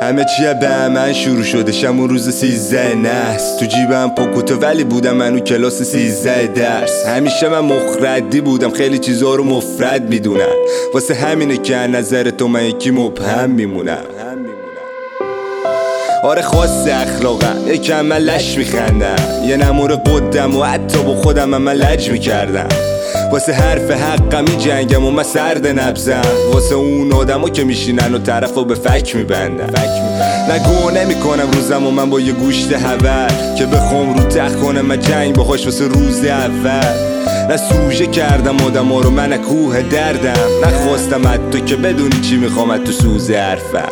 همه چیه به من شروع شده شمون روز 13 نحس. تو جیبم پاکوته ولی بودم منو کلاس 13 درس. همیشه من مخردی بودم خیلی چیزا رو مفرد میدونم، واسه همینه که نظر تو من یکی مبهم میمونم. آره خاص اخلاقم یکم من لش میخندم، یه نمور قدم و حتی با خودم من لج میکردم. واسه حرف حقم می جنگم و من سرد نبزم، واسه اون آدمو که میشینن و طرفو به فک میبندن. نگو نمیکنم روزم و من با یه گوشت هور که بخوام رو تخت کنم من جنگ باهاش واسه روز اول. نه سوژه کردم آدما رو من کوه دردم، نخواستم حتی که بدونی چی میخوام تو سوز حرفم.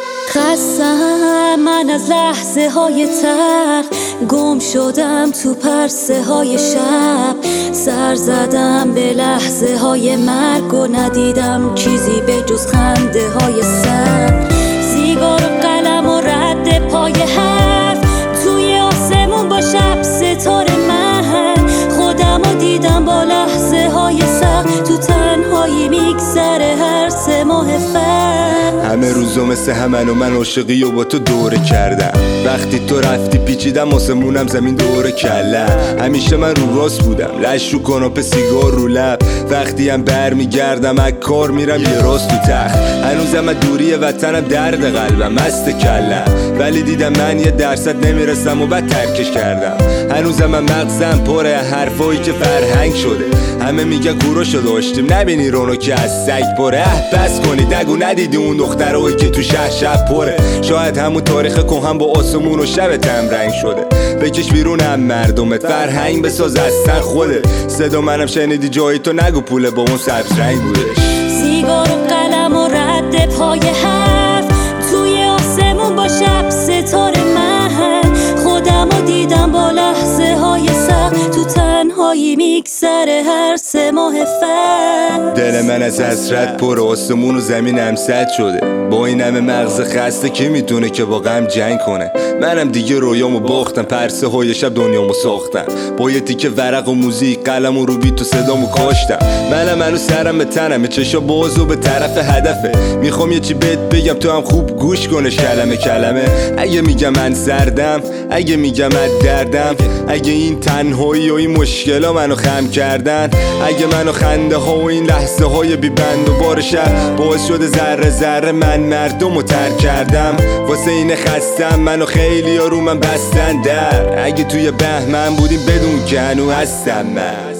خستم من از لحظه های تلخ، گم شدم تو پرسه های شب، سر زدم به لحظه های مرگ و ندیدم چیزی به جز خنده های سر. سیگار و قلم و رد پای حرف توی آسمون با شب ستاره من، خودم رو دیدم با لحظه های سخت تو تنهایی میگذره هر 3 ماه فرق. همه روزو مثل همن و من عاشقی و با تو دوره کردم، وقتی تو رفتی پیچیدم آسمونم زمین دوره کلم. همیشه من رو راست بودم لش رو کناپ سیگار رو لب، وقتی هم بر میگردم از کار میرم یه راست تو تخت. هنوزم از دوری وطنم درد قلبم مست کلم، ولی دیدم من یه درصد نمیرسم و بعد ترکش کردم. هنوزم من مغزم پره حرفایی که فرهنگ شده، همه میگن کوروشو داشتیم نبینی رونو که از سگ پره. بس کنید نگو ندیدی اون دخترایی که تو شب پره، شاید همون تاریخ کهن با آسمون و شبت هم رنگ شده. بکش بیرونم مردمت فرهنگ بساز اصلا خوده، صدا منم شنیدی جایی تو نگو پوله با اون سبز رنگ بودش. سیگار و قلم و رد پای حرف توی آسمون با شب ستاره من، خودم رو دیدم با لحظه های سخت تو تنهایی میگذره هر 3 ماه فرق. دل من از حسرت پر آسمون و زمینم سد شده، با این همه مغز خسته کی میتونه که با غم جنگ کنه. منم دیگه رویامو باختم، پرسه های شب دنیامو ساختم، با یه تیکه ورق و موزیک قلم و رو بیت و صدامو کاشتم. منو سرم به تنم چشا باز و به طرف هدفه، میخوام یه چی بهت بگم تو هم خوب گوش کنش کلمه کلمه. اگه میگم من سردم، اگه میگم از دردم، اگه این تنهایی و این مشکلا منو خم کردن، اگه منو خنده ها و این لحظه های بی بند و بار شب باعث شده ذره ذره من مردمو ترک کردم. واسه این خستم منو خیلی ها رو من بستن در، اگه توی بهمن بودیم بدون که هنو هستم من.